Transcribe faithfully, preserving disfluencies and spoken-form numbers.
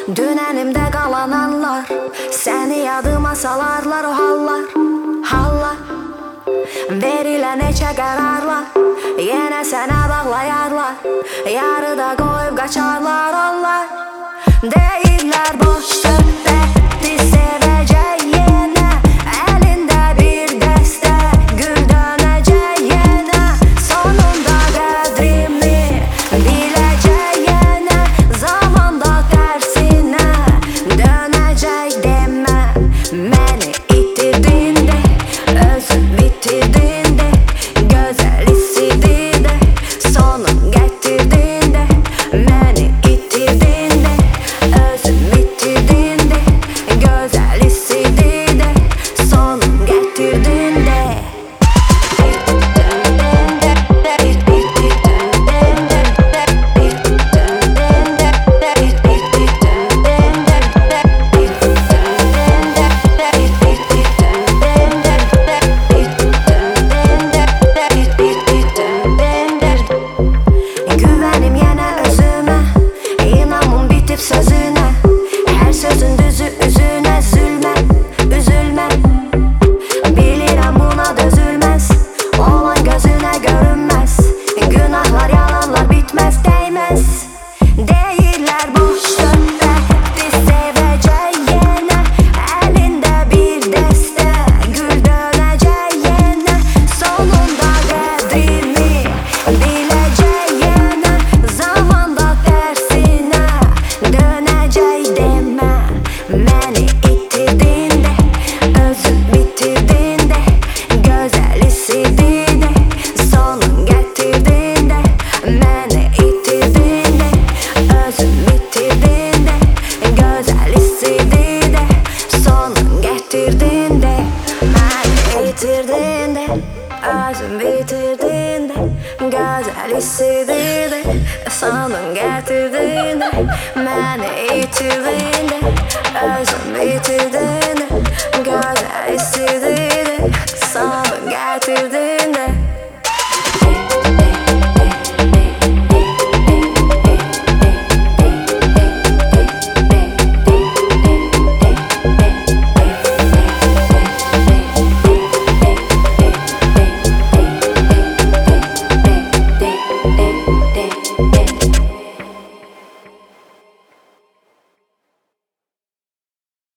Dünenimde kalan anlar, seni yadıma salarlar o hallar, hallar. Verilen neçə qərarlar, yenə sənə bağlayarlar. Yarıda qoyub qaçarlar onlar. Deyirlər boş söhbətdir sevəcək yenə. Əlində bir dəstə gül dönəcək yenə. Sonunda qədrimi biləcək yenə. Zamanda tərsinə dönəcək demə. Məni itirdin də, özün bitirdin də. Gözəl istidi də, sonun gətirdin də. Məni itirdin də, özün bitirdin də. Gözəl istidi də, sonun gətirdin də. Güvenim yenə özümə, inamım bitib sözünə. Hər sözün düzü üzünə zülmə, üzülmə. Bilirəm buna dözülməz, olan gözünə görünməz. Günahlar, yalanlar bitməz, dəyməz. Deyirlər boş söhbətdir sevəcək yenə. Əlində bir dəstə gül dönəcək yenə. Sonunda qədrimi biləcək yenə. Zamanda tərsinə dönəcək demə. Məni itirdin də, özün bitirdin də. Gözəl istidi də, sonun gətirdin də. Məni itirdin də, özün bitirdin də. Gözəl istidi də, sonun gətirdin də. Məni itirdin də, özün bitirdin də. Gözəl istidi də, sonun gətirdin də. Məni itirdin də, özün bitirdin də.